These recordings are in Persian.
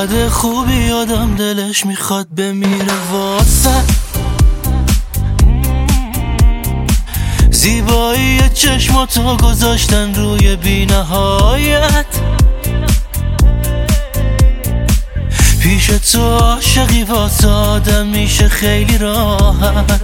چقدر خوبی آدم دلش میخواد بمیره واسه زیبایی چشماتو گذاشتن روی بی‌نهایت. پیش تو عاشقی واسه آدم میشه خیلی راحت.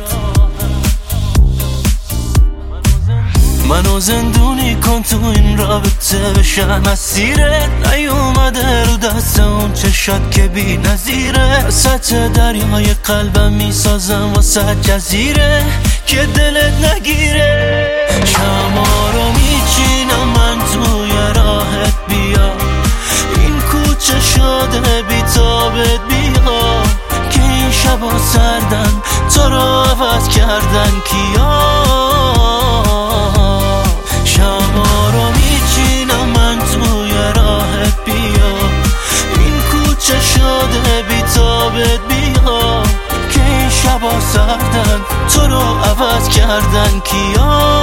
منو زندونی کن تو این رابطه بشم اسیرت. نیومده رو دست اون چشات که بی نظیره. سطح دریای قلبم میسازم واسه جزیره که دلت نگیره. شما رو میچینم من توی راهت بیا. این کوچه شده بی تابت بیا که این شبا سردن تو رو عوض کردن کیا. شما رو میچینم من توی راهت بیا. این کوچه شده بی تابت بیا که این شبا سردن تو رو عوض کردن کیا.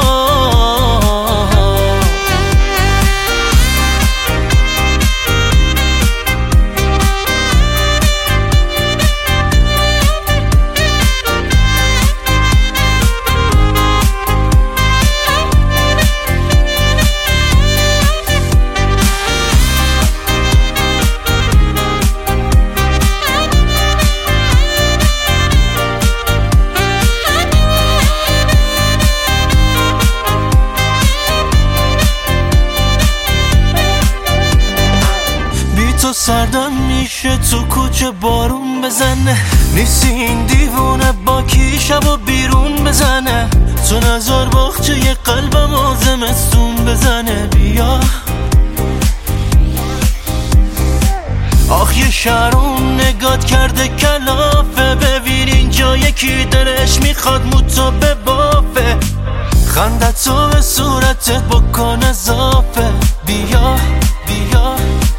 تو سردم میشه تو کوچه بارون بزنه. نیستی این دیوونه با کی شبا بیرون بزنه. تو نظر باخچه یه قلبم آزمستون بزنه. بیا آخ یه شهرون نگات کرده کلافه. ببین اینجا یکی دلش میخواد موتو ببافه. خندتو به صورتت بکن اضافه. بیا بیا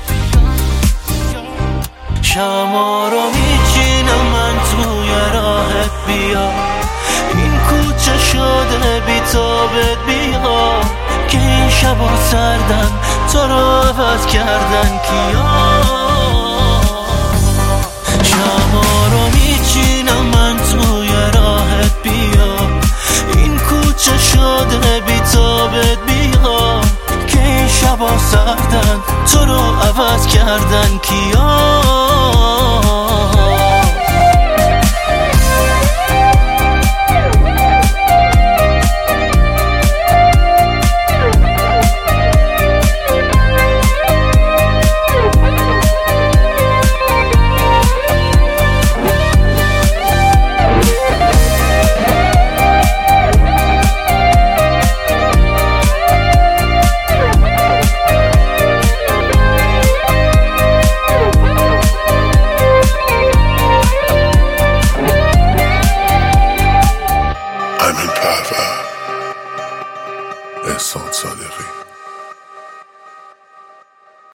شما رو میچینم من توی راهت بیا. این کوچه شده بی تابت بیا که این شبا سردن تو رو عوض کردن کیا. شما رو میچینم من توی راهت بیا. این کوچه شده بی تابت بیا که این شبا سردن تو رو عوض کردن کیا.